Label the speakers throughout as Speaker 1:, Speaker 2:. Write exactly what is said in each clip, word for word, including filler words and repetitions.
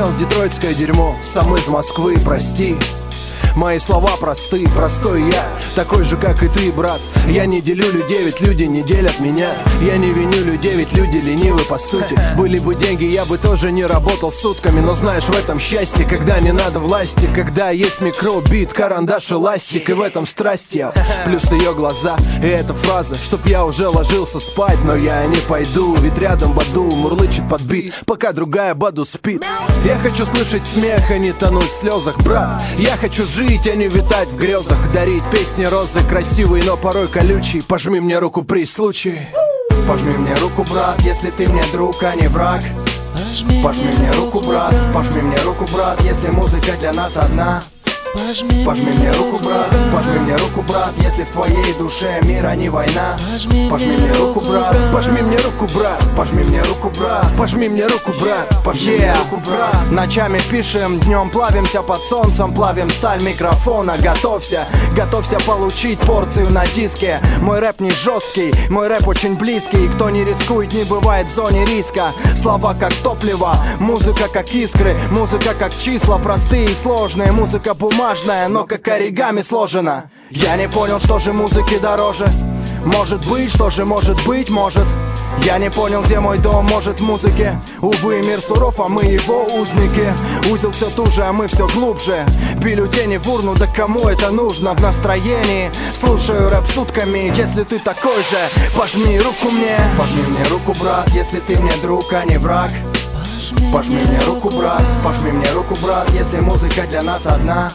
Speaker 1: ел детройтское дерьмо, сам из Москвы, прости. Мои слова просты, простой я, такой же, как и ты, брат. Я не делю людей, ведь люди не делят меня. Я не виню людей, ведь люди ленивы по сути. Были бы деньги, я бы тоже не работал сутками. Но знаешь, в этом счастье, когда не надо власти, когда есть микробит, карандаш и ластик. И в этом страсть я, плюс ее глаза. И эта фраза, чтоб я уже ложился спать. Но я не пойду, ведь рядом Баду мурлычет под бит, пока другая Баду спит. Я хочу слышать смех, а не тонуть в слезах, брат. Я хочу жить, а не витать в грезах, дарить песни розы красивые, но порой колючие. Пожми мне руку при случае. Пожми мне руку, брат, если ты мне друг, а не враг. Пожми мне руку, брат, пожми мне руку, брат, если музыка для нас одна. Пожми, пожми мне руку, брат, пожми мне руку, брат, если в твоей душе мир, а не война. Пожми мне руку, брат, пожми мне руку, брат, пожми мне руку, брат, пожми мне руку, брат, пожми мне руку, брат. Ночами пишем, днем плавимся под солнцем, плавим сталь микрофона. Готовься, готовься получить порцию на диске. Мой рэп не жесткий, мой рэп очень близкий. Кто не рискует, не бывает в зоне риска. Слова как топливо, музыка как искры, музыка как числа, простые и сложные. Музыка бумага, но как оригами сложено. Я не понял, что же музыки дороже. Может быть, что же может быть, может. Я не понял, где мой дом, может в музыке. Увы, мир суров, а мы его узники. Узел все туже, а мы все глубже. Бюллетени в урну, да кому это нужно? В настроении слушаю рэп сутками. Если ты такой же, пожми руку мне. Пожми мне руку, брат, если ты мне друг, а не враг. Пожми мне руку, брат, пожми мне руку, брат, если музыка для нас одна.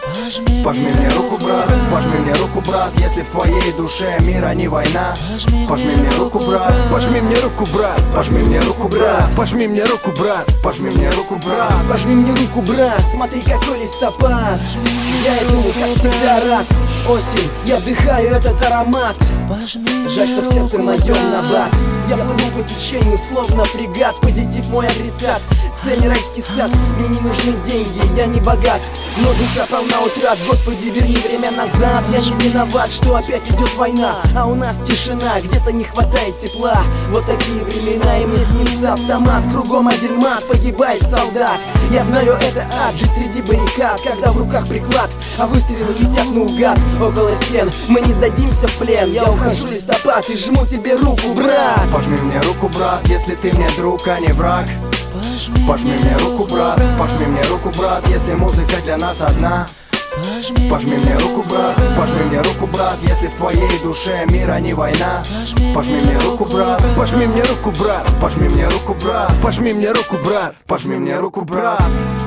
Speaker 1: Пожми мне руку, брат, пожми мне руку, брат, если в твоей душе мир, а не война. Пожми мне руку, брат, пожми мне руку, брат, пожми мне руку, брат, пожми мне руку, брат, пожми мне руку, брат,
Speaker 2: пожми мне руку, брат, смотри, какой листопад. Я этому, как всегда, рад. Осень, я вдыхаю этот аромат. Жаль, что в сердце моем набат. Я плыву по течению, словно фрегат. Позитив мой адресат, цель райский сад. Мне не нужны деньги, я не богат, но душа полна утрат. Господи, верни время назад. Я же виноват, что опять идет война, а у нас тишина, где-то не хватает тепла. Вот такие времена, и мне снится автомат. Кругом один мат, погибает солдат. Я знаю, это ад, жить среди баррикад, когда в руках приклад, а выстрелы летят наугад. Около стен мы не сдадимся в плен. Я ухожу, листопад, и жму тебе руку, брат.
Speaker 1: Пожми мне руку, брат, если ты мне друг, а не враг. Пожми мне руку, брат, пожми мне руку, брат, если музыка для нас одна. Пожми мне руку, брат, пожми мне руку, брат, если в твоей душе мир, а не война. Пожми мне руку, брат, пожми мне руку, брат, пожми мне руку, брат, пожми мне руку, брат, пожми мне руку, брат.